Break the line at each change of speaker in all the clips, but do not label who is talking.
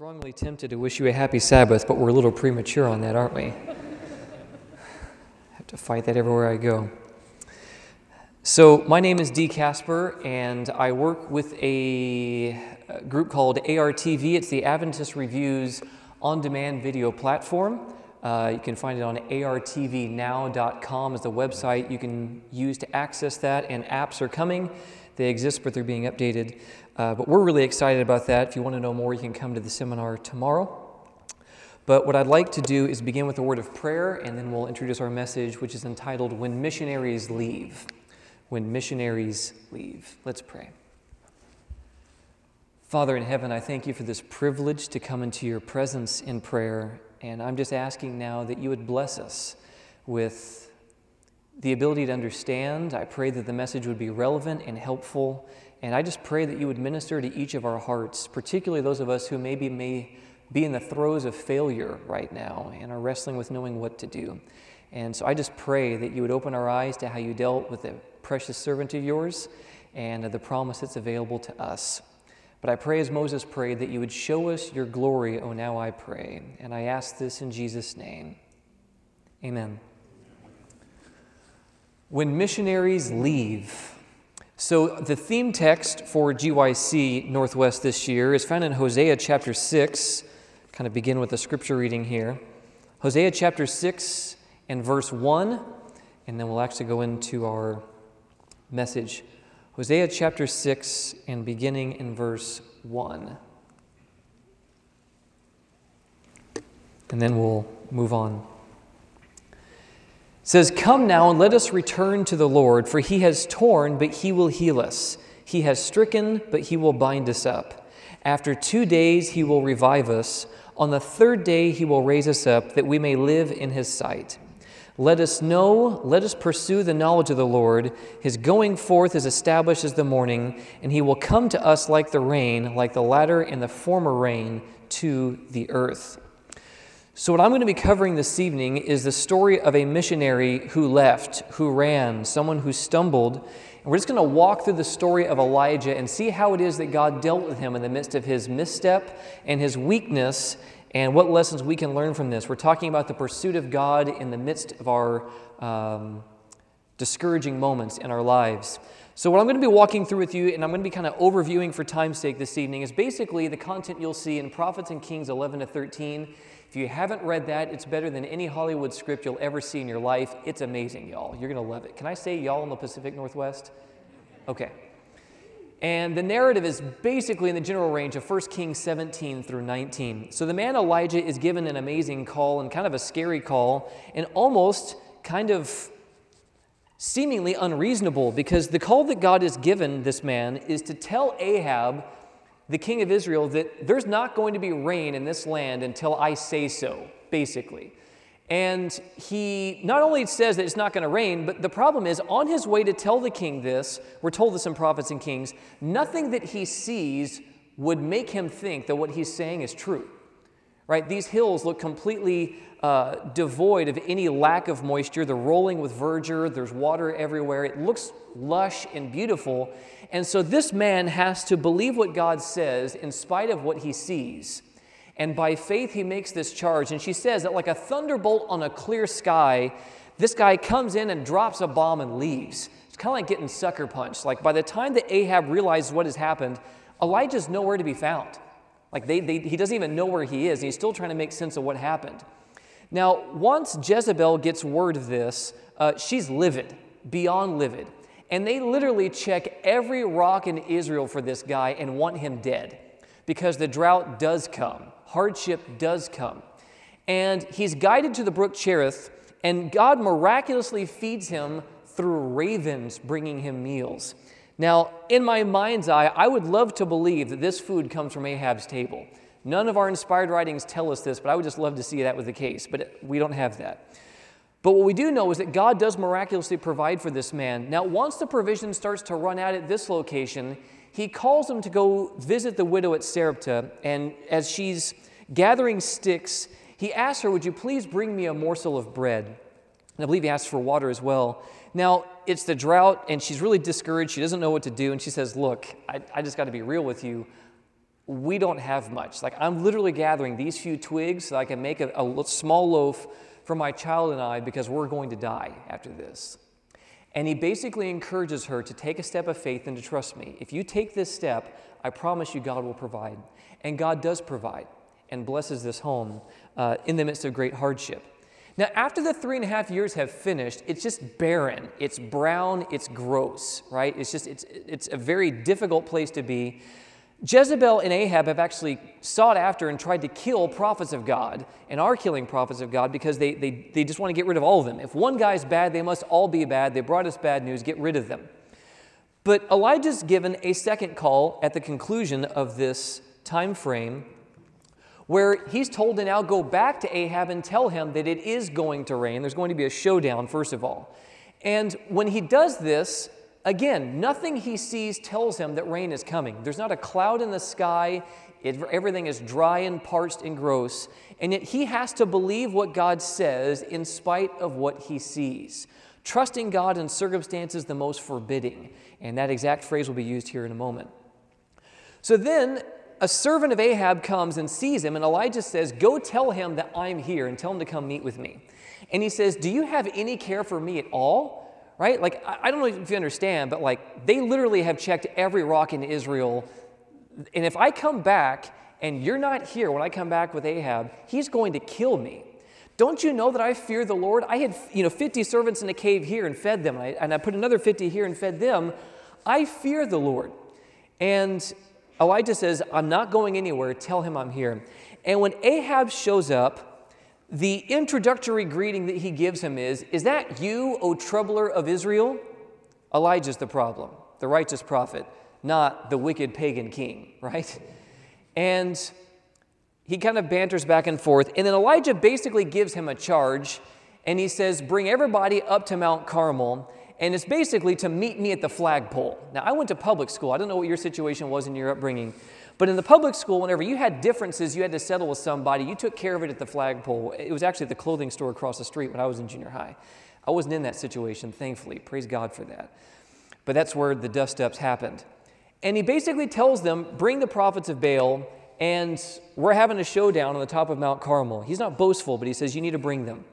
Strongly tempted to wish you a happy Sabbath, but we're a little premature on that, aren't we? I have to fight that everywhere I go. So my name is Dee Casper, and I work with a group called ARTV. It's the Adventist Reviews on-demand video platform. You can find it on artvnow.com is the website you can use to access that, and apps are coming. They exist, but they're being updated. But we're really excited about that. If you want to know more, you can come to the seminar tomorrow. But what I'd like to do is begin with a word of prayer, and then we'll introduce our message, which is entitled, When Missionaries Leave. When Missionaries Leave. Let's pray. Father in heaven, I thank you for this privilege to come into your presence in prayer, and I'm just asking now that you would bless us with the ability to understand. I pray that the message would be relevant and helpful, and I just pray that you would minister to each of our hearts, particularly those of us who may be in the throes of failure right now and are wrestling with knowing what to do. And so I just pray that you would open our eyes to how you dealt with the precious servant of yours and the promise that's available to us. But I pray as Moses prayed that you would show us your glory, oh now I pray. And I ask this in Jesus' name. Amen. When missionaries leave. So the theme text for GYC Northwest this year is found in Hosea chapter 6. Kind of begin with a scripture reading here. Hosea chapter 6 and verse 1, and then we'll actually go into our message. Hosea chapter 6 and beginning in verse 1. And then we'll move on. It says, "Come now and let us return to the Lord, for he has torn, but he will heal us. He has stricken, but he will bind us up. After 2 days he will revive us. On the third day he will raise us up, that we may live in his sight. Let us pursue the knowledge of the Lord. His going forth is established as the morning, and he will come to us like the rain, like the latter and the former rain to the earth." So what I'm going to be covering this evening is the story of a missionary who left, who ran, someone who stumbled. And we're just going to walk through the story of Elijah and see how it is that God dealt with him in the midst of his misstep and his weakness, and what lessons we can learn from this. We're talking about the pursuit of God in the midst of our discouraging moments in our lives. So what I'm going to be walking through with you, and I'm going to be kind of overviewing for time's sake this evening, is basically the content you'll see in Prophets and Kings 11 to 13. If you haven't read that, it's better than any Hollywood script you'll ever see in your life. It's amazing, y'all. You're going to love it. Can I say y'all in the Pacific Northwest? Okay. And the narrative is basically in the general range of 1 Kings 17 through 19. So the man Elijah is given an amazing call, and kind of a scary call, and almost kind of seemingly unreasonable, because the call that God has given this man is to tell Ahab, the king of Israel, that there's not going to be rain in this land until I say so, basically. And he not only says that it's not going to rain, but the problem is, on his way to tell the king this, we're told this in Prophets and Kings, nothing that he sees would make him think that what he's saying is true. Right? These hills look completely devoid of any lack of moisture. They're rolling with verdure. There's water everywhere. It looks lush and beautiful. And so this man has to believe what God says in spite of what he sees. And by faith, he makes this charge. And she says that like a thunderbolt on a clear sky, this guy comes in and drops a bomb and leaves. It's kind of like getting sucker punched. Like by the time that Ahab realizes what has happened, Elijah's nowhere to be found. Like he doesn't even know where he is, and he's still trying to make sense of what happened. Now, once Jezebel gets word of this, she's livid, beyond livid. And they literally check every rock in Israel for this guy and want him dead, because the drought does come, hardship does come. And he's guided to the brook Cherith, and God miraculously feeds him through ravens bringing him meals. Now, in my mind's eye, I would love to believe that this food comes from Ahab's table. None of our inspired writings tell us this, but I would just love to see that was the case, but we don't have that. But what we do know is that God does miraculously provide for this man. Now, once the provision starts to run out at this location, he calls him to go visit the widow at Sarepta, and as she's gathering sticks, he asks her, "Would you please bring me a morsel of bread?" And I believe he asks for water as well. Now, it's the drought, and she's really discouraged. She doesn't know what to do, and she says, "Look, I just got to be real with you. we don't have much. Like, I'm literally gathering these few twigs so I can make a small loaf for my child and I because we're going to die after this. And he basically encourages her to take a step of faith and to trust me. If you take this step, I promise you God will provide. And God does provide and blesses this home in the midst of great hardship. Now, after the 3.5 years have finished, it's just barren. It's brown. It's gross, right? It's a very difficult place to be. Jezebel and Ahab have actually sought after and tried to kill prophets of God and are killing prophets of God because they just want to get rid of all of them. If one guy's bad, they must all be bad. They brought us bad news. Get rid of them. But Elijah's given a second call at the conclusion of this time frame where he's told to now go back to Ahab and tell him that it is going to rain. There's going to be a showdown, first of all. And when he does this, again, nothing he sees tells him that rain is coming. There's not a cloud in the sky. Everything is dry and parched and gross. And yet he has to believe what God says in spite of what he sees, trusting God in circumstances the most forbidding. And that exact phrase will be used here in a moment. So then a servant of Ahab comes and sees him, and Elijah says, go tell him that I'm here and tell him to come meet with me. And he says, do you have any care for me at all? Right? Like, I don't know if you understand, but like, they literally have checked every rock in Israel. And if I come back and you're not here when I come back with Ahab, he's going to kill me. Don't you know that I fear the Lord? I had 50 servants in a cave here and fed them, and I put another 50 here and fed them. I fear the Lord. And Elijah says, I'm not going anywhere. Tell him I'm here. And when Ahab shows up, the introductory greeting that he gives him is that you, O troubler of Israel? Elijah's the problem, the righteous prophet, not the wicked pagan king, right? And he kind of banters back and forth. And then Elijah basically gives him a charge, and he says, bring everybody up to Mount Carmel. And it's basically to meet me at the flagpole. Now, I went to public school. I don't know what your situation was in your upbringing. But in the public school, whenever you had differences, you had to settle with somebody. You took care of it at the flagpole. It was actually at the clothing store across the street when I was in junior high. I wasn't in that situation, thankfully. Praise God for that. But that's where the dust-ups happened. And he basically tells them, bring the prophets of Baal, and we're having a showdown on the top of Mount Carmel. He's not boastful, but he says, you need to bring them.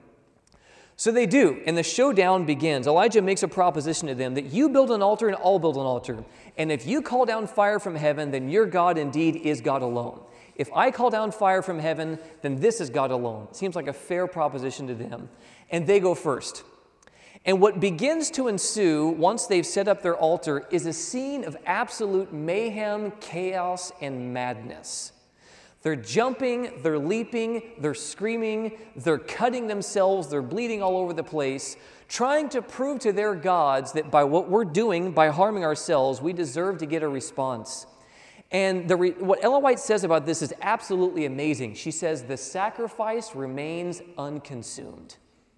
So they do, and the showdown begins. Elijah makes a proposition to them that you build an altar and I'll build an altar. And if you call down fire from heaven, then your God indeed is God alone. If I call down fire from heaven, then this is God alone. It seems like a fair proposition to them. And they go first. And what begins to ensue once they've set up their altar is a scene of absolute mayhem, chaos, and madness. They're jumping, they're leaping, they're screaming, they're cutting themselves, they're bleeding all over the place, trying to prove to their gods that by what we're doing, by harming ourselves, we deserve to get a response. And what Ellen White says about this is absolutely amazing. She says, the sacrifice remains unconsumed.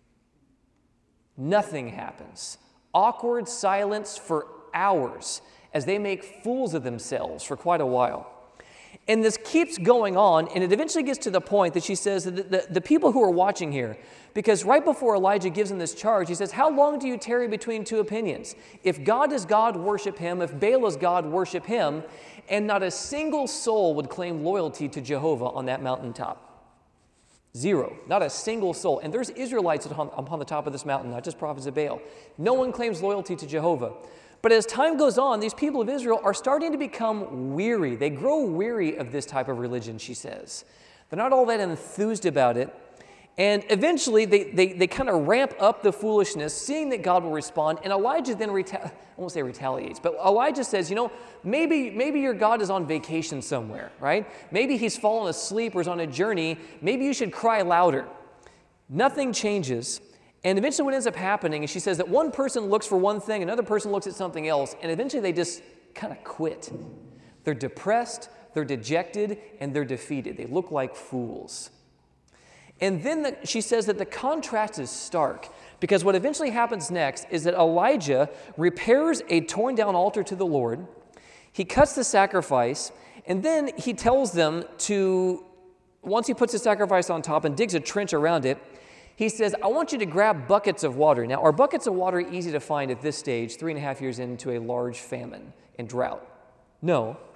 Nothing happens. Awkward silence for hours as they make fools of themselves for quite a while. And this keeps going on, and it eventually gets to the point that she says that the people who are watching here, because right before Elijah gives them this charge, he says, how long do you tarry between two opinions? If God is God, worship him. If Baal is God, worship him. And not a single soul would claim loyalty to Jehovah on that mountaintop. Zero. Not a single soul. And there's Israelites upon the top of this mountain, not just prophets of Baal. No one claims loyalty to Jehovah. But as time goes on, these people of Israel are starting to become weary. They grow weary of this type of religion, she says. They're not all that enthused about it. And eventually, they kind of ramp up the foolishness, seeing that God will respond. And Elijah then, I won't say retaliates, but Elijah says, maybe your God is on vacation somewhere, right? Maybe he's fallen asleep or is on a journey. Maybe you should cry louder. Nothing changes. And eventually what ends up happening is she says that one person looks for one thing, another person looks at something else, and eventually they just kind of quit. They're depressed, they're dejected, and they're defeated. They look like fools. And then she says that the contrast is stark, because what eventually happens next is that Elijah repairs a torn down altar to the Lord. He cuts the sacrifice, and then he tells them to, once he puts the sacrifice on top and digs a trench around it, he says, I want you to grab buckets of water. Now, are buckets of water easy to find at this stage, 3.5 years into a large famine and drought? No.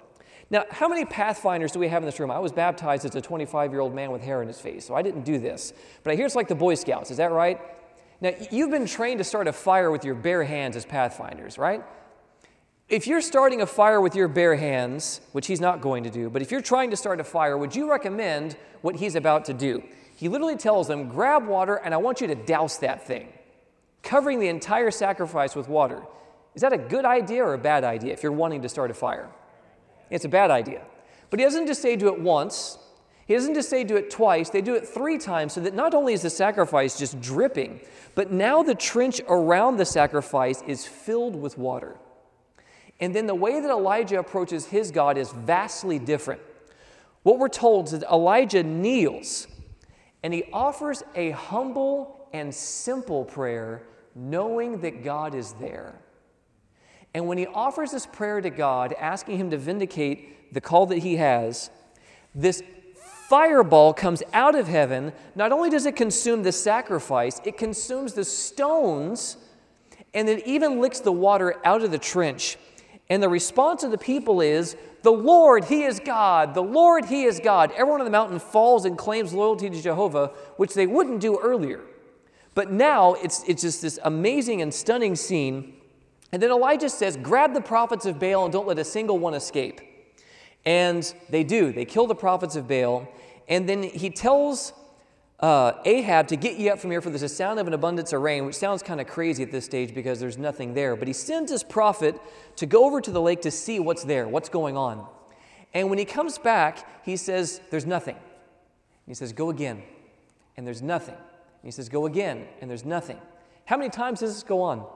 Now, how many Pathfinders do we have in this room? I was baptized as a 25-year-old man with hair in his face, so I didn't do this. But I hear it's like the Boy Scouts, is that right? Now, you've been trained to start a fire with your bare hands as Pathfinders, right? If you're starting a fire with your bare hands, which he's not going to do, but if you're trying to start a fire, would you recommend what he's about to do? He literally tells them, grab water, and I want you to douse that thing, covering the entire sacrifice with water. Is that a good idea or a bad idea if you're wanting to start a fire? It's a bad idea. But he doesn't just say do it once. He doesn't just say do it twice. They do it 3 times so that not only is the sacrifice just dripping, but now the trench around the sacrifice is filled with water. And then the way that Elijah approaches his God is vastly different. What we're told is that Elijah kneels and he offers a humble and simple prayer, knowing that God is there. And when he offers this prayer to God, asking him to vindicate the call that he has, this fireball comes out of heaven. Not only does it consume the sacrifice, it consumes the stones, and it even licks the water out of the trench. And the response of the people is, the Lord, He is God. The Lord, He is God. Everyone on the mountain falls and claims loyalty to Jehovah, which they wouldn't do earlier. But now it's just this amazing and stunning scene. And then Elijah says, grab the prophets of Baal and don't let a single one escape. And they do. They kill the prophets of Baal. And then he tells Ahab to get ye up from here, for there's a sound of an abundance of rain, which sounds kind of crazy at this stage because there's nothing there. But he sends his prophet to go over to the lake to see what's there, what's going on. And when he comes back, he says, there's nothing. And he says, go again. And there's nothing. And he says, go again. And there's nothing. How many times does this go on?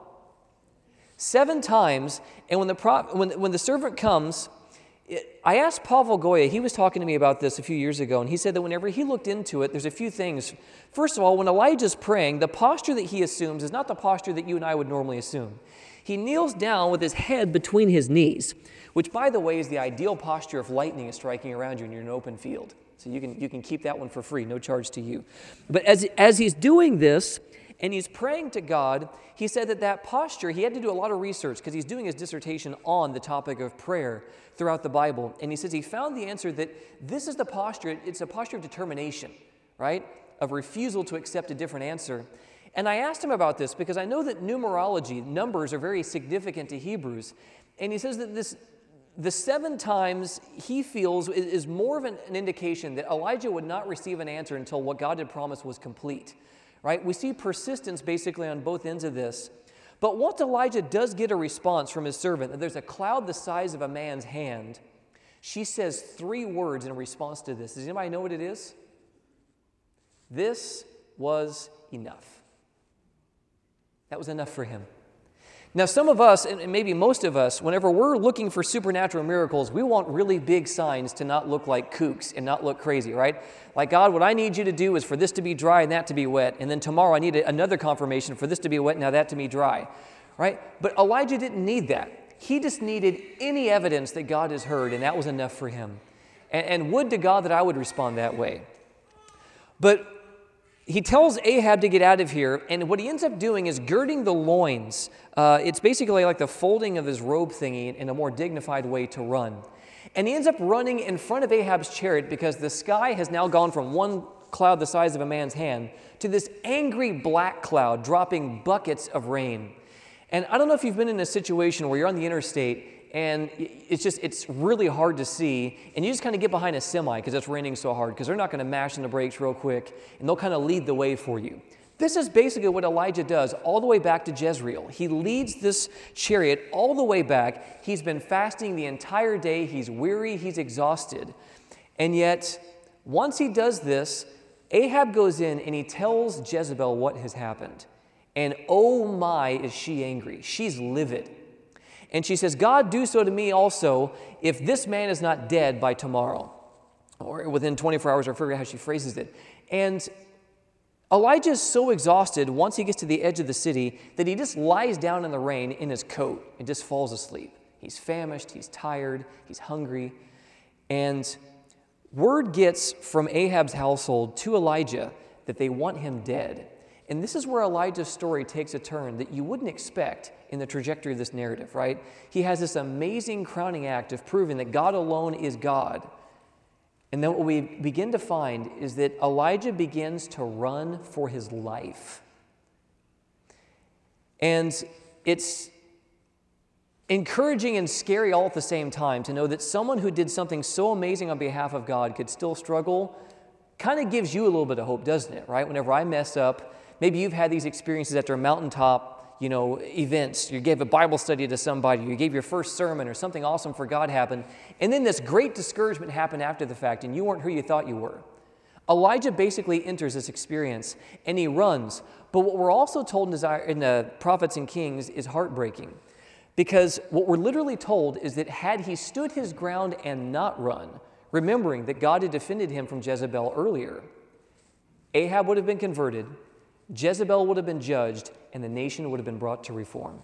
7 times, and when the servant comes, I asked Pavel Goya, he was talking to me about this a few years ago, and he said that whenever he looked into it, there's a few things. First of all, when Elijah's praying, the posture that he assumes is not the posture that you and I would normally assume. He kneels down with his head between his knees, which, by the way, is the ideal posture if lightning is striking around you and you're in an open field. So you can keep that one for free, no charge to you. But as he's doing this, and he's praying to God, he said that posture, he had to do a lot of research because he's doing his dissertation on the topic of prayer throughout the Bible. And he says he found the answer that this is the posture, it's a posture of determination, right? Of refusal to accept a different answer. And I asked him about this because I know that numerology, numbers are very significant to Hebrews. And he says that the 7 times he feels is more of an indication that Elijah would not receive an answer until what God had promised was complete. Right? We see persistence basically on both ends of this. But once Elijah does get a response from his servant, that there's a cloud the size of a man's hand, she says 3 words in response to this. Does anybody know what it is? This was enough. That was enough for him. Now, some of us, and maybe most of us, whenever we're looking for supernatural miracles, we want really big signs to not look like kooks and not look crazy, right? Like, God, what I need you to do is for this to be dry and that to be wet. And then tomorrow I need another confirmation for this to be wet and now that to be dry, right? But Elijah didn't need that. He just needed any evidence that God has heard, and that was enough for him. And would to God that I would respond that way. But he tells Ahab to get out of here, and what he ends up doing is girding the loins. It's basically like the folding of his robe thingy in a more dignified way to run. And he ends up running in front of Ahab's chariot because the sky has now gone from one cloud the size of a man's hand to this angry black cloud dropping buckets of rain. And I don't know if you've been in a situation where you're on the interstate and it's really hard to see, and you just kind of get behind a semi because it's raining so hard because they're not going to mash in the brakes real quick, and they'll kind of lead the way for you. This is basically what Elijah does all the way back to Jezreel. He leads this chariot all the way back. He's been fasting the entire day. He's weary. He's exhausted. And yet, once he does this, Ahab goes in and he tells Jezebel what has happened. And oh my, is she angry. She's livid. And she says, God, do so to me also if this man is not dead by tomorrow. Or within 24 hours, I forget how she phrases it. And Elijah is so exhausted once he gets to the edge of the city that he just lies down in the rain in his coat and just falls asleep. He's famished, he's tired, he's hungry. And word gets from Ahab's household to Elijah that they want him dead. And this is where Elijah's story takes a turn that you wouldn't expect in the trajectory of this narrative, right? He has this amazing crowning act of proving that God alone is God. And then what we begin to find is that Elijah begins to run for his life. And it's encouraging and scary all at the same time to know that someone who did something so amazing on behalf of God could still struggle. Kind of gives you a little bit of hope, doesn't it, right? Whenever I mess up, maybe you've had these experiences after a mountaintop, events. You gave a Bible study to somebody, you gave your first sermon, or something awesome for God happened, and then this great discouragement happened after the fact, and you weren't who you thought you were. Elijah basically enters this experience, and he runs. But what we're also told in the Prophets and Kings is heartbreaking, because what we're literally told is that had he stood his ground and not run, remembering that God had defended him from Jezebel earlier, Ahab would have been converted, Jezebel would have been judged, and the nation would have been brought to reform.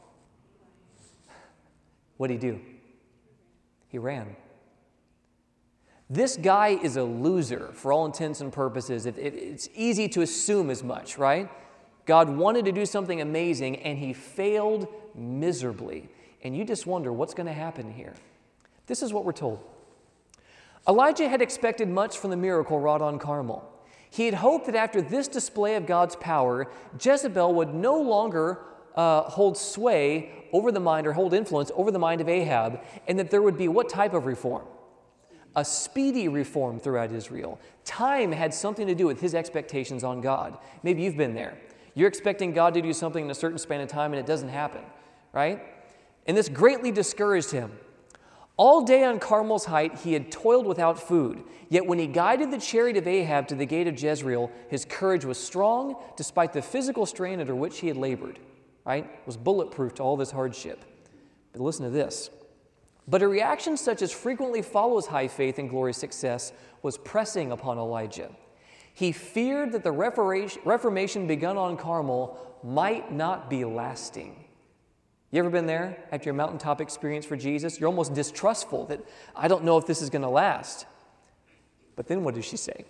What did he do? He ran. This guy is a loser for all intents and purposes. It's easy to assume as much, right? God wanted to do something amazing, and he failed miserably. And you just wonder what's going to happen here. This is what we're told. Elijah had expected much from the miracle wrought on Carmel. He had hoped that after this display of God's power, Jezebel would no longer hold sway over the mind or hold influence over the mind of Ahab, and that there would be what type of reform? A speedy reform throughout Israel. Time had something to do with his expectations on God. Maybe you've been there. You're expecting God to do something in a certain span of time, and it doesn't happen, right? And this greatly discouraged him. All day on Carmel's height, he had toiled without food. Yet when he guided the chariot of Ahab to the gate of Jezreel, his courage was strong despite the physical strain under which he had labored. Right? It was bulletproof to all this hardship. But listen to this. But a reaction such as frequently follows high faith and glorious success was pressing upon Elijah. He feared that the reformation begun on Carmel might not be lasting. You ever been there after your mountaintop experience for Jesus? You're almost distrustful that I don't know if this is going to last. But then what does she say?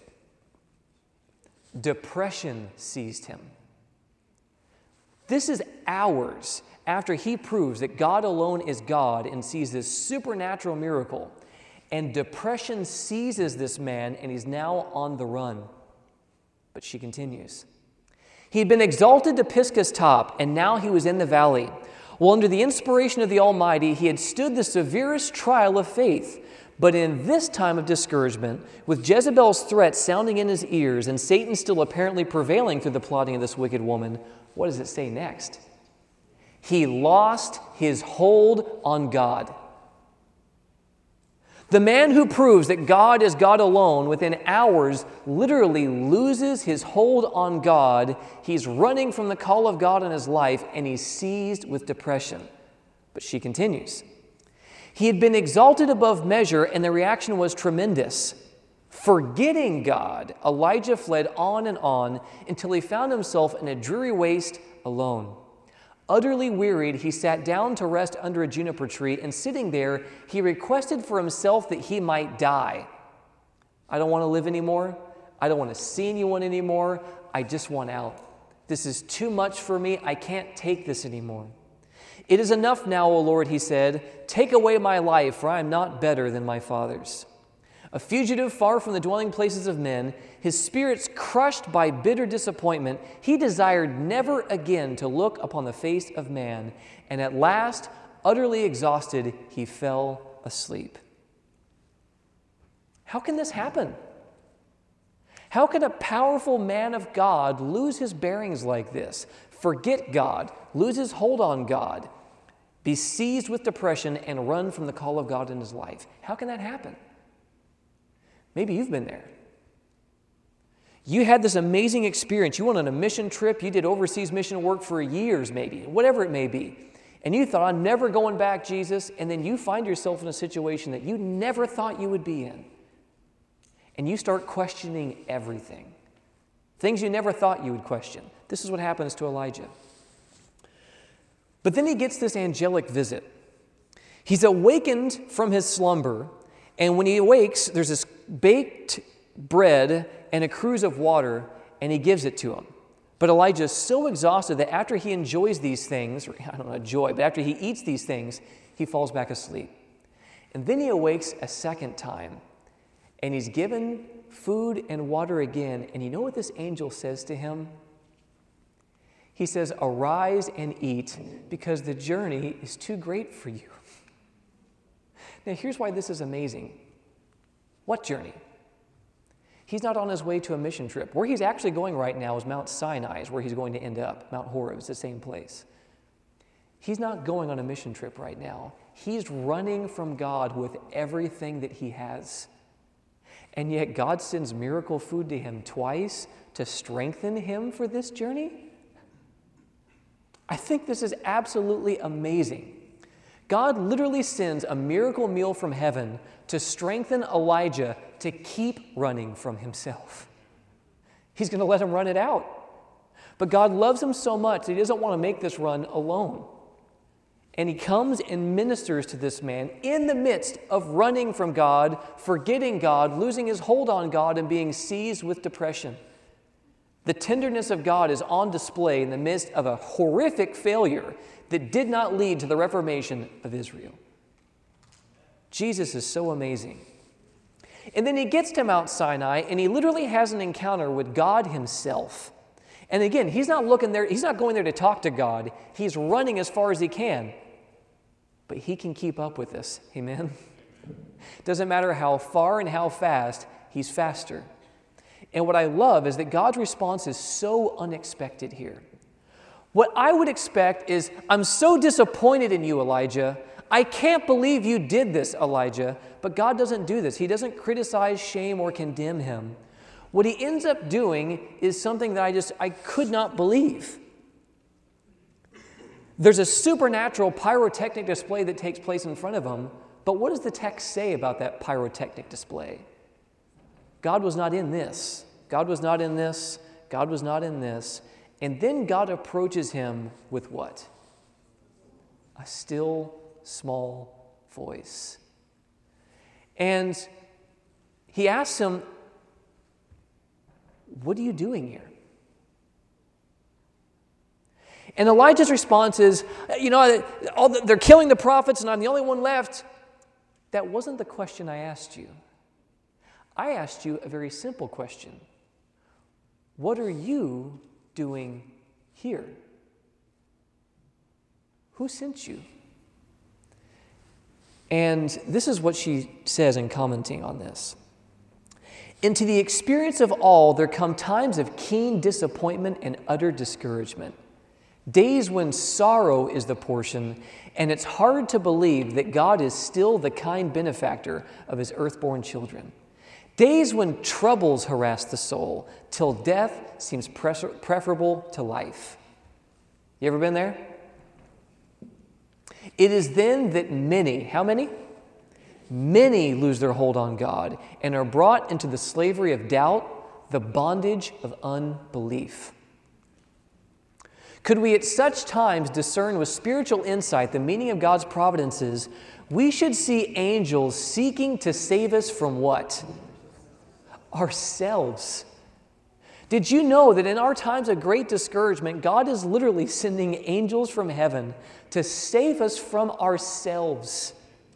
Depression seized him. This is hours after he proves that God alone is God and sees this supernatural miracle. And depression seizes this man, and he's now on the run. But she continues. He had been exalted to Pisgah's top, and now he was in the valley. Well, under the inspiration of the Almighty, he had stood the severest trial of faith. But in this time of discouragement, with Jezebel's threats sounding in his ears and Satan still apparently prevailing through the plotting of this wicked woman, what does it say next? He lost his hold on God. The man who proves that God is God alone within hours literally loses his hold on God. He's running from the call of God in his life, and he's seized with depression. But she continues. He had been exalted above measure, and the reaction was tremendous. Forgetting God, Elijah fled on and on until he found himself in a dreary waste alone. Utterly wearied, he sat down to rest under a juniper tree, and sitting there, he requested for himself that he might die. I don't want to live anymore. I don't want to see anyone anymore. I just want out. This is too much for me. I can't take this anymore. It is enough now, O Lord, he said. Take away my life, for I am not better than my fathers. A fugitive far from the dwelling places of men, his spirits crushed by bitter disappointment, he desired never again to look upon the face of man, and at last, utterly exhausted, he fell asleep. How can this happen? How can a powerful man of God lose his bearings like this, forget God, lose his hold on God, be seized with depression, and run from the call of God in his life? How can that happen? Maybe you've been there. You had this amazing experience. You went on a mission trip. You did overseas mission work for years, maybe, whatever it may be. And you thought, I'm never going back, Jesus. And then you find yourself in a situation that you never thought you would be in. And you start questioning everything. Things you never thought you would question. This is what happens to Elijah. But then he gets this angelic visit. He's awakened from his slumber. And when he awakes, there's this baked bread and a cruse of water, and he gives it to him. But But Elijah is so exhausted that after he enjoys these things, or I don't know, joy, but after he eats these things, he falls back asleep. And then he awakes a second time, and he's given food and water again. And you know what this angel says to him? He says, "Arise and eat, because the journey is too great for you." Now, here's why this is amazing. What journey? He's not on his way to a mission trip. Where he's actually going right now is Mount Sinai, is where he's going to end up. Mount Horeb is the same place. He's not going on a mission trip right now. He's running from God with everything that he has. And yet God sends miracle food to him twice to strengthen him for this journey. I think this is absolutely amazing. God literally sends a miracle meal from heaven to strengthen Elijah to keep running from himself. He's going to let him run it out. But God loves him so much that he doesn't want to make this run alone. And he comes and ministers to this man in the midst of running from God, forgetting God, losing his hold on God, and being seized with depression. The tenderness of God is on display in the midst of a horrific failure that did not lead to the reformation of Israel. Jesus is so amazing. And then he gets to Mount Sinai, and he literally has an encounter with God himself. And again, he's not looking there, he's not going there to talk to God. He's running as far as he can. But he can keep up with this. Amen? Doesn't matter how far and how fast, he's faster. And what I love is that God's response is so unexpected here. What I would expect is, "I'm so disappointed in you, Elijah. I can't believe you did this, Elijah." But God doesn't do this. He doesn't criticize, shame, or condemn him. What he ends up doing is something that I could not believe. There's a supernatural pyrotechnic display that takes place in front of him, but what does the text say about that pyrotechnic display? God was not in this. God was not in this. God was not in this. And then God approaches him with what? A still, small voice. And he asks him, "What are you doing here?" And Elijah's response is, they're killing the prophets and I'm the only one left. That wasn't the question I asked you. I asked you a very simple question. What are you doing here? Who sent you? And this is what she says in commenting on this. "Into the experience of all, there come times of keen disappointment and utter discouragement. Days when sorrow is the portion, and it's hard to believe that God is still the kind benefactor of his earthborn children. Days when troubles harass the soul, till death seems preferable to life." You ever been there? "It is then that many," how many? "Many lose their hold on God and are brought into the slavery of doubt, the bondage of unbelief. Could we at such times discern with spiritual insight the meaning of God's providences, we should see angels seeking to save us from what? Ourselves. Did you know that in our times of great discouragement, God is literally sending angels from heaven to save us from ourselves?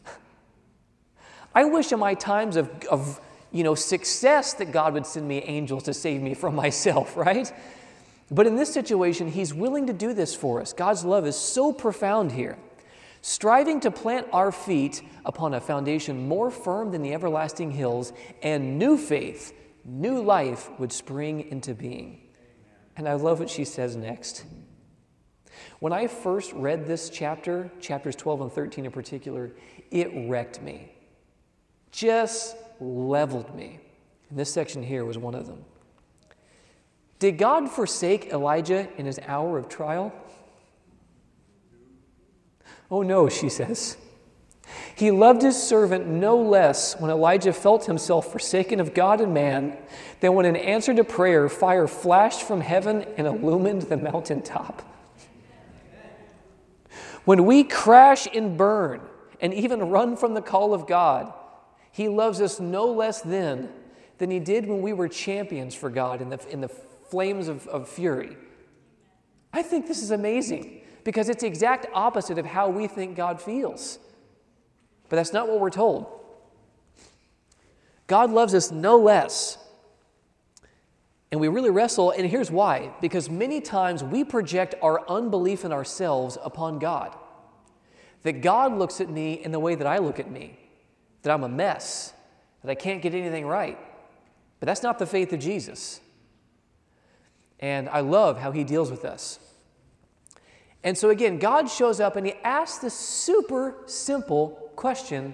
I wish in my times of success that God would send me angels to save me from myself, right? But in this situation, he's willing to do this for us. God's love is so profound here. Striving to plant our feet upon a foundation more firm than the everlasting hills, and new faith, new life would spring into being. And I love what she says next. When I first read this chapter, chapters 12 and 13 in particular, it wrecked me. Just leveled me. And this section here was one of them. Did God forsake Elijah in his hour of trial? Oh no, she says. He loved his servant no less when Elijah felt himself forsaken of God and man than when in answer to prayer, fire flashed from heaven and illumined the mountaintop. When we crash and burn and even run from the call of God, he loves us no less then than he did when we were champions for God in the flames of fury. I think this is amazing because it's the exact opposite of how we think God feels. But that's not what we're told. God loves us no less. And we really wrestle, and here's why. Because many times we project our unbelief in ourselves upon God. That God looks at me in the way that I look at me. That I'm a mess. That I can't get anything right. But that's not the faith of Jesus. And I love how he deals with us. And so again, God shows up and he asks this super simple question.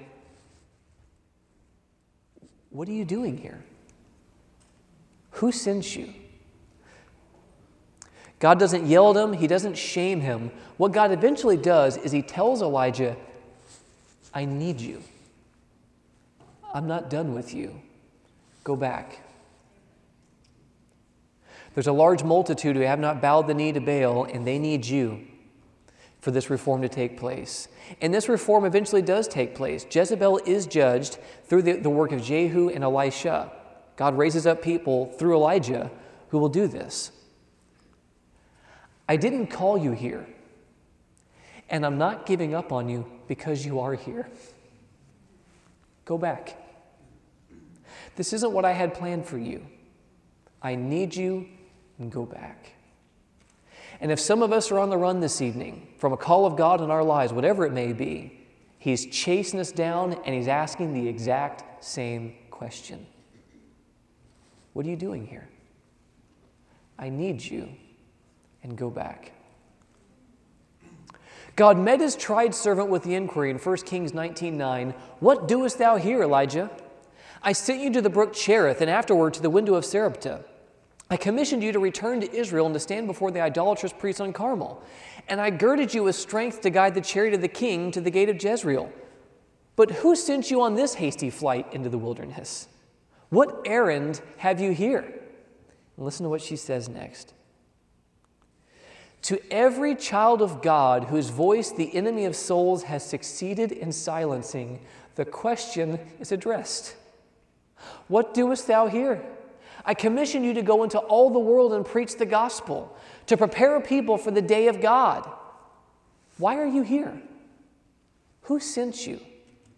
What are you doing here? Who sent you? God doesn't yell at him. He doesn't shame him. What God eventually does is he tells Elijah, I need you. I'm not done with you. Go back. There's a large multitude who have not bowed the knee to Baal, and they need you for this reform to take place. And this reform eventually does take place. Jezebel is judged through the work of Jehu and Elisha. God raises up people through Elijah who will do this. I didn't call you here, and I'm not giving up on you because you are here. Go back. This isn't what I had planned for you. I need you, and go back. And if some of us are on the run this evening from a call of God in our lives, whatever it may be, he's chasing us down and he's asking the exact same question. What are you doing here? I need you, and go back. God met his tried servant with the inquiry in 1 Kings 19:9. What doest thou here, Elijah? I sent you to the brook Cherith, and afterward to the window of Sarepta. I commissioned you to return to Israel and to stand before the idolatrous priests on Carmel. And I girded you with strength to guide the chariot of the king to the gate of Jezreel. But who sent you on this hasty flight into the wilderness? What errand have you here? And listen to what she says next. To every child of God whose voice the enemy of souls has succeeded in silencing, the question is addressed. What doest thou here? I commission you to go into all the world and preach the gospel, to prepare a people for the day of God. Why are you here? Who sent you?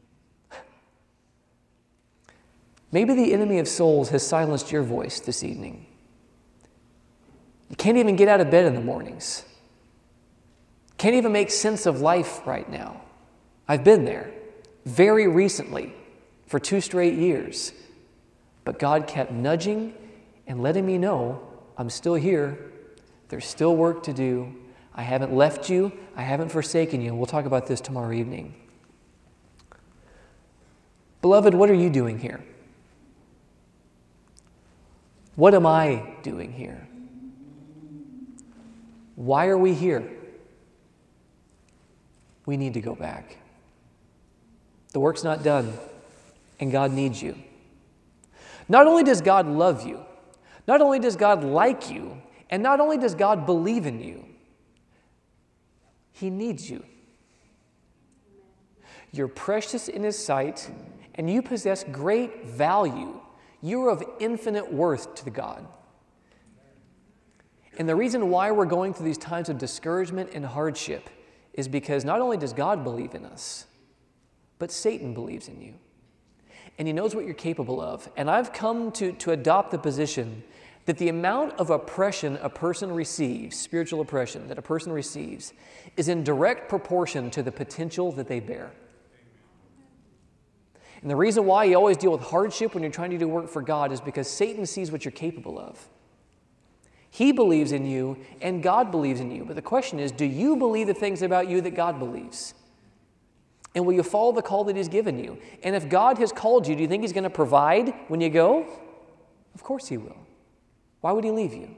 Maybe the enemy of souls has silenced your voice this evening. You can't even get out of bed in the mornings. Can't even make sense of life right now. I've been there very recently for 2 straight years. But God kept nudging and letting me know, I'm still here. There's still work to do. I haven't left you. I haven't forsaken you. We'll talk about this tomorrow evening. Beloved, what are you doing here? What am I doing here? Why are we here? We need to go back. The work's not done, and God needs you. Not only does God love you, not only does God like you, and not only does God believe in you, he needs you. You're precious in his sight, and you possess great value. You're of infinite worth to God. And the reason why we're going through these times of discouragement and hardship is because not only does God believe in us, but Satan believes in you. And he knows what you're capable of. And I've come to adopt the position that the amount of oppression a person receives, spiritual oppression that a person receives, is in direct proportion to the potential that they bear. And the reason why you always deal with hardship when you're trying to do work for God is because Satan sees what you're capable of. He believes in you, and God believes in you. But the question is, do you believe the things about you that God believes? And will you follow the call that he's given you? And if God has called you, do you think he's going to provide when you go? Of course he will. Why would he leave you?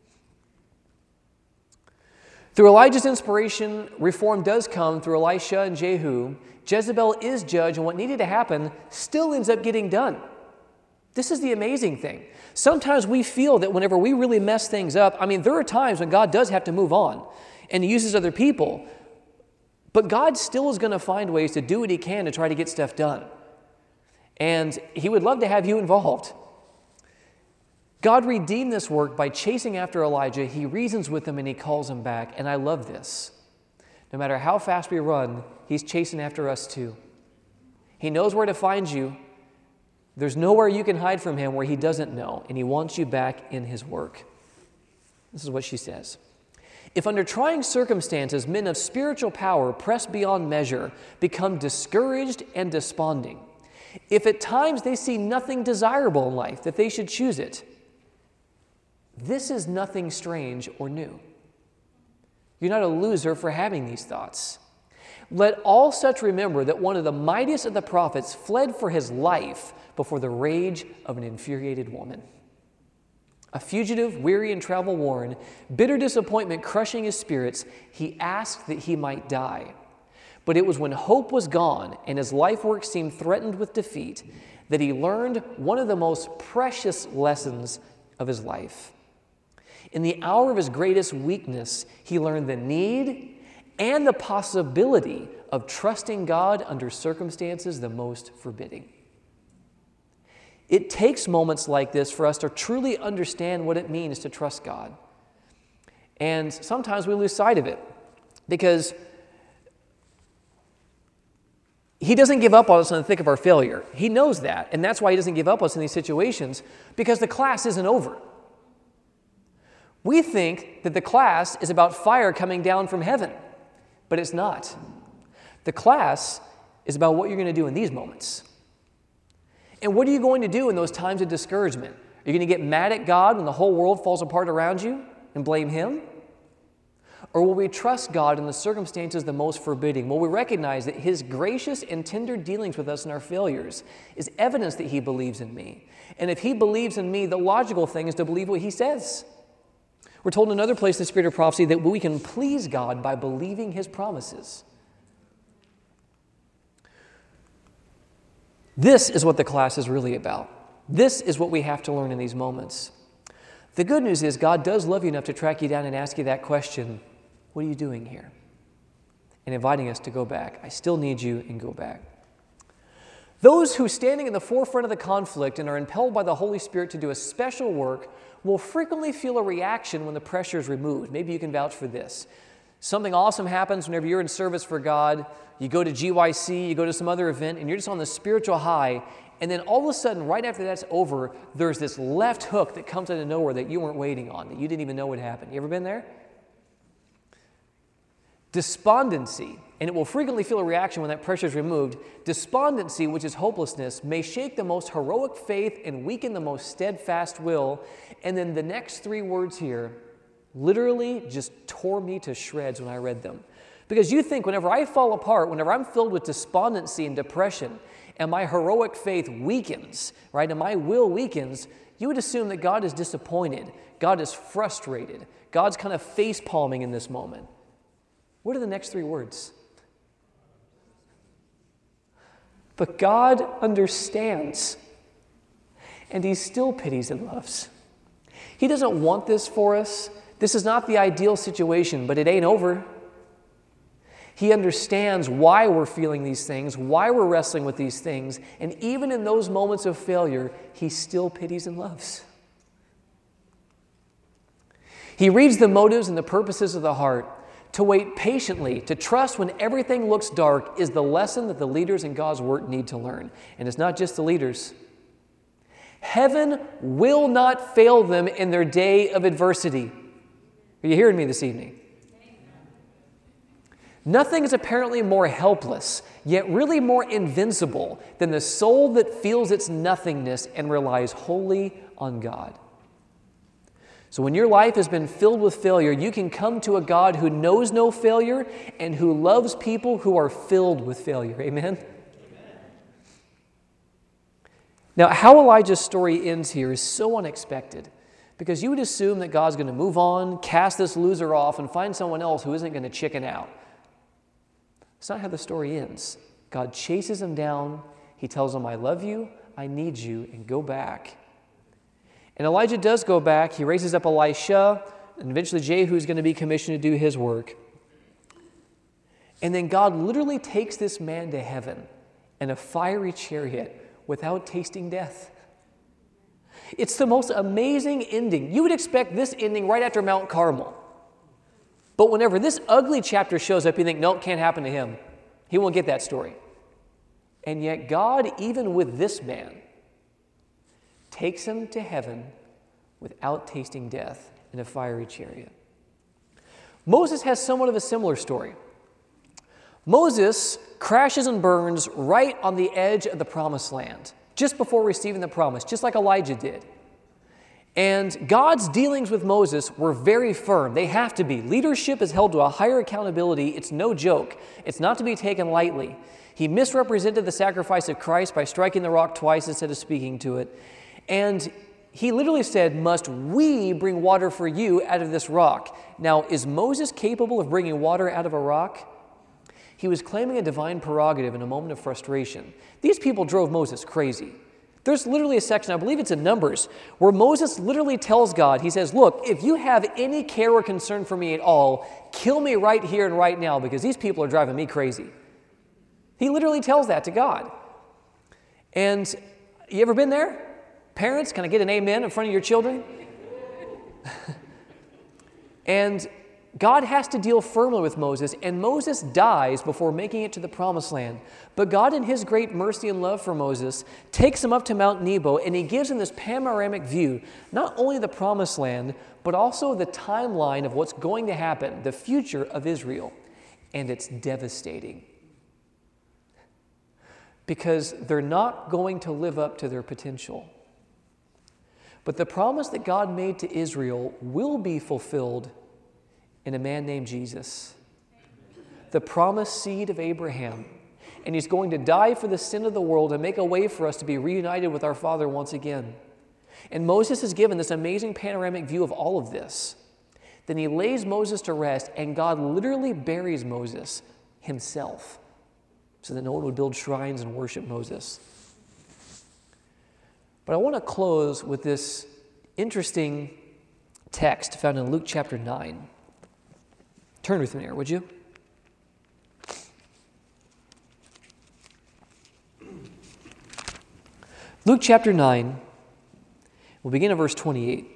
Through Elijah's inspiration, reform does come through Elisha and Jehu. Jezebel is judged, and what needed to happen still ends up getting done. This is the amazing thing. Sometimes we feel that whenever we really mess things up, there are times when God does have to move on, and he uses other people. But God still is going to find ways to do what he can to try to get stuff done. And he would love to have you involved. God redeemed this work by chasing after Elijah. He reasons with him and he calls him back. And I love this. No matter how fast we run, he's chasing after us too. He knows where to find you. There's nowhere you can hide from him where he doesn't know, and he wants you back in his work. This is what she says. If under trying circumstances men of spiritual power press beyond measure, become discouraged and desponding, if at times they see nothing desirable in life, that they should choose it, this is nothing strange or new. You're not a loser for having these thoughts. Let all such remember that one of the mightiest of the prophets fled for his life before the rage of an infuriated woman. A fugitive, weary and travel-worn, bitter disappointment crushing his spirits, he asked that he might die. But it was when hope was gone and his life work seemed threatened with defeat that he learned one of the most precious lessons of his life. In the hour of his greatest weakness, he learned the need and the possibility of trusting God under circumstances the most forbidding. It takes moments like this for us to truly understand what it means to trust God. And sometimes we lose sight of it because he doesn't give up on us in the thick of our failure. He knows that, and that's why he doesn't give up on us in these situations, because the class isn't over. We think that the class is about fire coming down from heaven, but it's not. The class is about what you're going to do in these moments. And what are you going to do in those times of discouragement? Are you going to get mad at God when the whole world falls apart around you and blame him? Or will we trust God in the circumstances the most forbidding? Will we recognize that his gracious and tender dealings with us in our failures is evidence that he believes in me? And if he believes in me, the logical thing is to believe what he says. We're told in another place in the Spirit of Prophecy that we can please God by believing his promises. This is what the class is really about. This is what we have to learn in these moments. The good news is God does love you enough to track you down and ask you that question, what are you doing here? And inviting us to go back. I still need you, and go back. Those who, standing in the forefront of the conflict and are impelled by the Holy Spirit to do a special work, will frequently feel a reaction when the pressure is removed. Maybe you can vouch for this. Something awesome happens whenever you're in service for God. You go to GYC, you go to some other event, and you're just on the spiritual high. And then all of a sudden, right after that's over, there's this left hook that comes out of nowhere that you weren't waiting on, that you didn't even know would happen. You ever been there? Despondency, and it will frequently feel a reaction when that pressure is removed. Despondency, which is hopelessness, may shake the most heroic faith and weaken the most steadfast will. And then the next three words here literally just tore me to shreds when I read them. Because you think whenever I fall apart, whenever I'm filled with despondency and depression, and my heroic faith weakens, right, and my will weakens, you would assume that God is disappointed, God is frustrated, God's kind of face-palming in this moment. What are the next three words? But God understands, and he still pities and loves. He doesn't want this for us. This is not the ideal situation, but it ain't over. He understands why we're feeling these things, why we're wrestling with these things, and even in those moments of failure, he still pities and loves. He reads the motives and the purposes of the heart. To wait patiently, to trust when everything looks dark is the lesson that the leaders in God's work need to learn. And it's not just the leaders. Heaven will not fail them in their day of adversity. Are you hearing me this evening? Nothing is apparently more helpless, yet really more invincible than the soul that feels its nothingness and relies wholly on God. So when your life has been filled with failure, you can come to a God who knows no failure and who loves people who are filled with failure. Amen? Now, how Elijah's story ends here is so unexpected because you would assume that God's going to move on, cast this loser off, and find someone else who isn't going to chicken out. It's not how the story ends. God chases him down. He tells him, I love you, I need you, and go back. And Elijah does go back. He raises up Elisha, and eventually Jehu is going to be commissioned to do his work. And then God literally takes this man to heaven in a fiery chariot without tasting death. It's the most amazing ending. You would expect this ending right after Mount Carmel. But whenever this ugly chapter shows up, you think, nope, can't happen to him. He won't get that story. And yet God, even with this man, takes him to heaven without tasting death in a fiery chariot. Moses has somewhat of a similar story. Moses crashes and burns right on the edge of the promised land, just before receiving the promise, just like Elijah did. And God's dealings with Moses were very firm. They have to be. Leadership is held to a higher accountability. It's no joke. It's not to be taken lightly. He misrepresented the sacrifice of Christ by striking the rock twice instead of speaking to it. And he literally said, "Must we bring water for you out of this rock?" Now, is Moses capable of bringing water out of a rock? He was claiming a divine prerogative in a moment of frustration. These people drove Moses crazy. There's literally a section, I believe it's in Numbers, where Moses literally tells God, he says, "Look, if you have any care or concern for me at all, kill me right here and right now because these people are driving me crazy." He literally tells that to God. And you ever been there? Parents, can I get an amen in front of your children? And God has to deal firmly with Moses, and Moses dies before making it to the promised land. But God, in his great mercy and love for Moses, takes him up to Mount Nebo, and he gives him this panoramic view, not only of the promised land, but also the timeline of what's going to happen, the future of Israel. And it's devastating. Because they're not going to live up to their potential. But the promise that God made to Israel will be fulfilled in a man named Jesus, the promised seed of Abraham. And he's going to die for the sin of the world and make a way for us to be reunited with our Father once again. And Moses is given this amazing panoramic view of all of this. Then he lays Moses to rest, and God literally buries Moses himself so that no one would build shrines and worship Moses. But I want to close with this interesting text found in Luke chapter 9. Turn with me here, would you? Luke chapter 9, we'll begin at verse 28.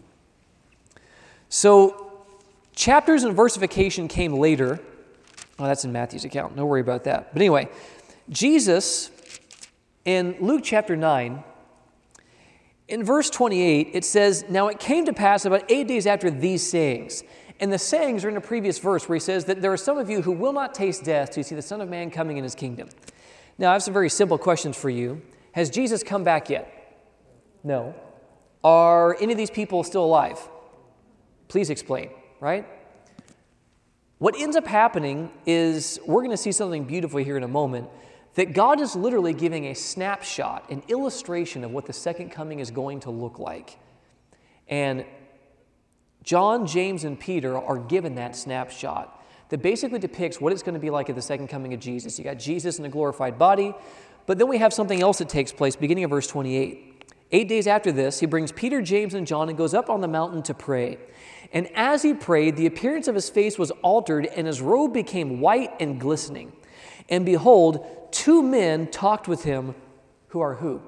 So, chapters and versification came later. Oh, that's in Matthew's account. No worry about that. But anyway, Jesus, in Luke chapter 9, in verse 28, it says, "Now it came to pass about 8 days after these sayings." And the sayings are in a previous verse where he says that there are some of you who will not taste death till you see the Son of Man coming in his kingdom. Now, I have some very simple questions for you. Has Jesus come back yet? No. Are any of these people still alive? Please explain, right? What ends up happening is, we're going to see something beautiful here in a moment, that God is literally giving a snapshot, an illustration of what the second coming is going to look like. And John, James, and Peter are given that snapshot that basically depicts what it's going to be like at the second coming of Jesus. You got Jesus in a glorified body, but then we have something else that takes place beginning of verse 28. 8 days after this, he brings Peter, James, and John and goes up on the mountain to pray. And as he prayed, the appearance of his face was altered, and his robe became white and glistening. And behold, 2 men talked with him, who are who?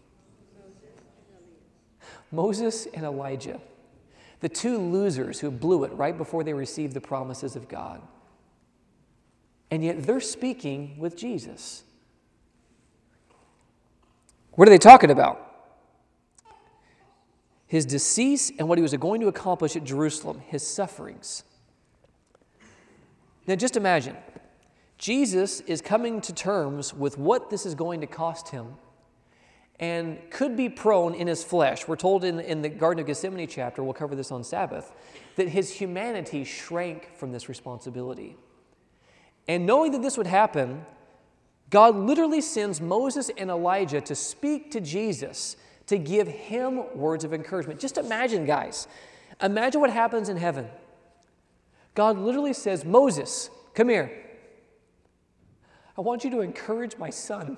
Moses and Elijah. The 2 losers who blew it right before they received the promises of God. And yet they're speaking with Jesus. What are they talking about? His decease and what he was going to accomplish at Jerusalem, his sufferings. Now just imagine, Jesus is coming to terms with what this is going to cost him and could be prone in his flesh. We're told in the Garden of Gethsemane chapter, we'll cover this on Sabbath, that his humanity shrank from this responsibility. And knowing that this would happen, God literally sends Moses and Elijah to speak to Jesus, to give him words of encouragement. Just imagine, guys. Imagine what happens in heaven. God literally says, "Moses, come here. I want you to encourage my son.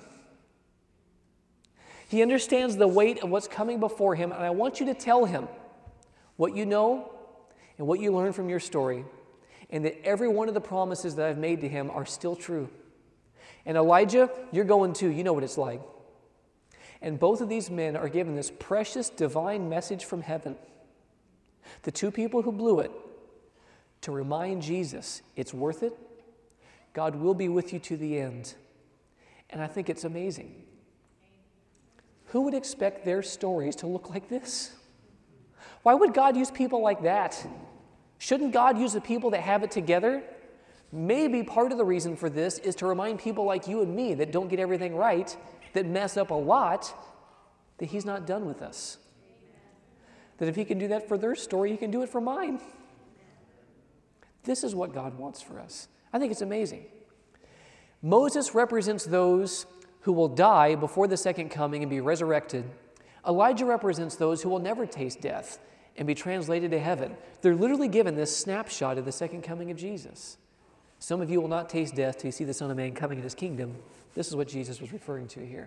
He understands the weight of what's coming before him, and I want you to tell him what you know and what you learned from your story, and that every one of the promises that I've made to him are still true. And Elijah, you're going too. You know what it's like. And both of these men are given this precious divine message from heaven. The two people who blew it, to remind Jesus it's worth it. God will be with you to the end. And I think it's amazing. Who would expect their stories to look like this? Why would God use people like that? Shouldn't God use the people that have it together? Maybe part of the reason for this is to remind people like you and me that don't get everything right, that mess up a lot, that He's not done with us. That if He can do that for their story, He can do it for mine. This is what God wants for us. I think it's amazing. Moses represents those who will die before the second coming and be resurrected. Elijah represents those who will never taste death and be translated to heaven. They're literally given this snapshot of the second coming of Jesus. Some of you will not taste death till you see the Son of Man coming in His kingdom. This is what Jesus was referring to here.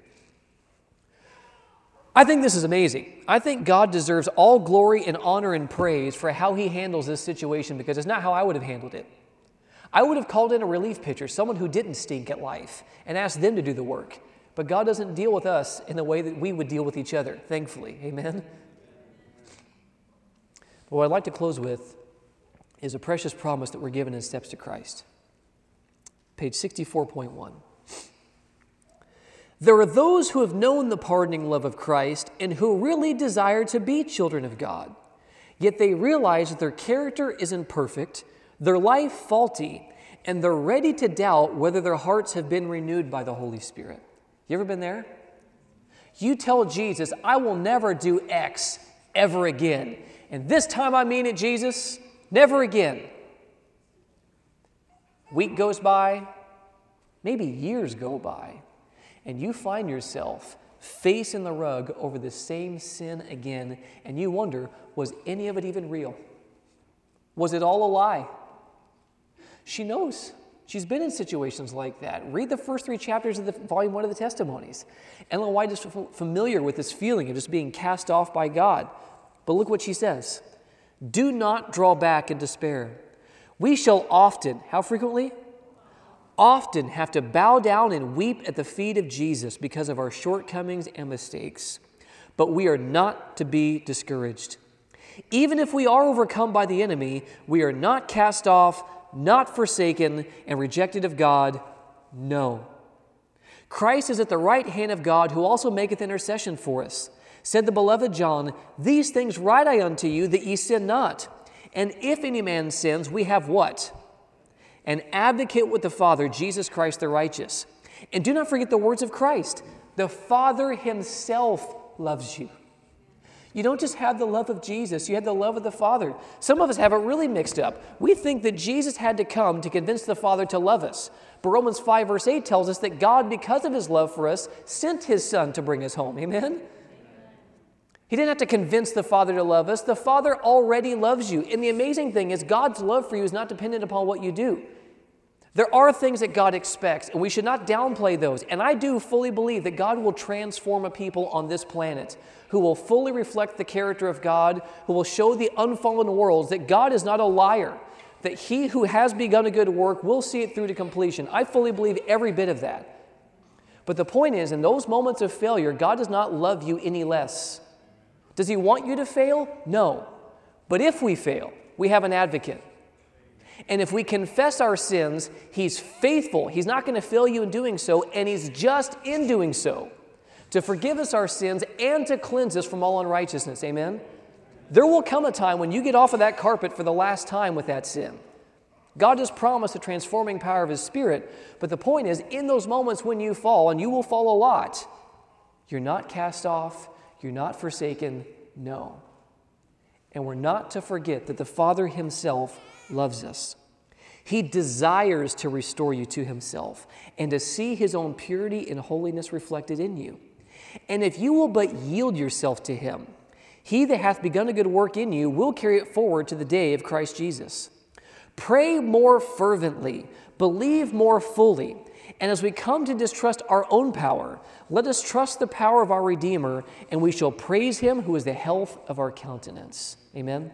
I think this is amazing. I think God deserves all glory and honor and praise for how He handles this situation, because it's not how I would have handled it. I would have called in a relief pitcher, someone who didn't stink at life, and asked them to do the work. But God doesn't deal with us in the way that we would deal with each other, thankfully. Amen? But what I'd like to close with is a precious promise that we're given in Steps to Christ. Page 64.1. There are those who have known the pardoning love of Christ and who really desire to be children of God. Yet they realize that their character is imperfect, their life faulty, and they're ready to doubt whether their hearts have been renewed by the Holy Spirit. You ever been there? You tell Jesus, I will never do X ever again. And this time I mean it, Jesus, never again. Week goes by, maybe years go by, and you find yourself facing the rug over the same sin again, and you wonder, was any of it even real? Was it all a lie? She knows. She's been in situations like that. Read the first 3 chapters of the volume 1 of the Testimonies. Ellen White is familiar with this feeling of just being cast off by God. But look what she says. Do not draw back in despair. We shall often, how frequently? Often have to bow down and weep at the feet of Jesus because of our shortcomings and mistakes. But we are not to be discouraged. Even if we are overcome by the enemy, we are not cast off, not forsaken, and rejected of God. No. Christ is at the right hand of God, who also maketh intercession for us. Said the beloved John, these things write I unto you, that ye sin not. And if any man sins, we have what? An advocate with the Father, Jesus Christ the righteous. And do not forget the words of Christ. The Father Himself loves you. You don't just have the love of Jesus, you have the love of the Father. Some of us have it really mixed up. We think that Jesus had to come to convince the Father to love us. But Romans 5 verse 8 tells us that God, because of His love for us, sent His Son to bring us home. Amen? He didn't have to convince the Father to love us. The Father already loves you. And the amazing thing is God's love for you is not dependent upon what you do. There are things that God expects, and we should not downplay those. And I do fully believe that God will transform a people on this planet who will fully reflect the character of God, who will show the unfallen world that God is not a liar, that He who has begun a good work will see it through to completion. I fully believe every bit of that. But the point is, in those moments of failure, God does not love you any less. Does He want you to fail? No. But if we fail, we have an advocate. And if we confess our sins, He's faithful. He's not going to fail you in doing so, and He's just in doing so to forgive us our sins and to cleanse us from all unrighteousness. Amen? There will come a time when you get off of that carpet for the last time with that sin. God has promised the transforming power of His Spirit, but the point is, in those moments when you fall, and you will fall a lot, you're not cast off, you're not forsaken, no. And we're not to forget that the Father Himself loves us. He desires to restore you to Himself and to see His own purity and holiness reflected in you. And if you will but yield yourself to Him, He that hath begun a good work in you will carry it forward to the day of Christ Jesus. Pray more fervently, believe more fully, and as we come to distrust our own power, let us trust the power of our Redeemer, and we shall praise Him who is the health of our countenance. Amen?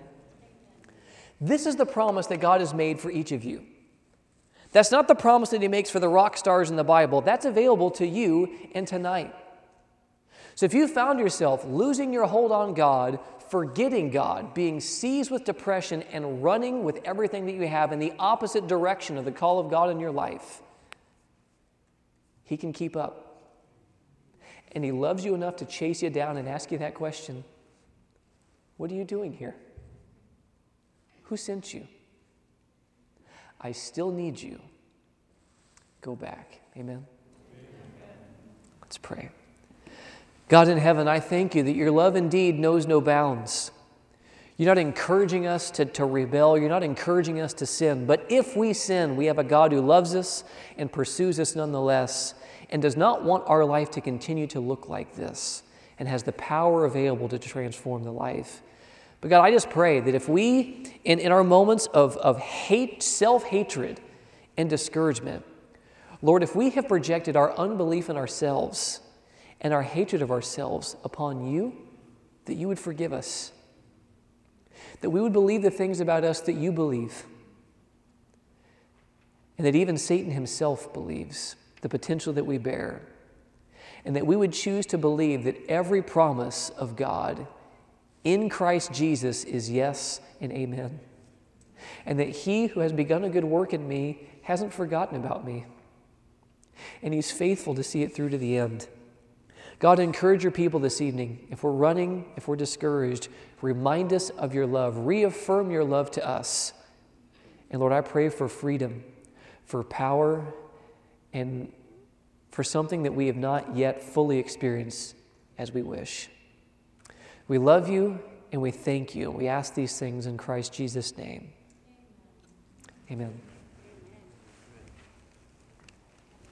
This is the promise that God has made for each of you. That's not the promise that He makes for the rock stars in the Bible. That's available to you and tonight. So if you found yourself losing your hold on God, forgetting God, being seized with depression, and running with everything that you have in the opposite direction of the call of God in your life, He can keep up. And He loves you enough to chase you down and ask you that question. What are you doing here? Who sent you? I still need you. Go back. Amen? Let's pray. God in heaven, I thank you that your love indeed knows no bounds. You're not encouraging us to rebel. You're not encouraging us to sin. But if we sin, we have a God who loves us and pursues us nonetheless and does not want our life to continue to look like this and has the power available to transform the life. But God, I just pray that if we, in our moments of hate, self-hatred and discouragement, Lord, if we have projected our unbelief in ourselves and our hatred of ourselves upon you, that you would forgive us, that we would believe the things about us that you believe, and that even Satan himself believes the potential that we bear, and that we would choose to believe that every promise of God in Christ Jesus is yes and amen, and that He who has begun a good work in me hasn't forgotten about me, and He's faithful to see it through to the end. God, encourage your people this evening. If we're running, if we're discouraged, remind us of your love. Reaffirm your love to us. And Lord, I pray for freedom, for power, and for something that we have not yet fully experienced as we wish. We love you and we thank you. We ask these things in Christ Jesus' name. Amen.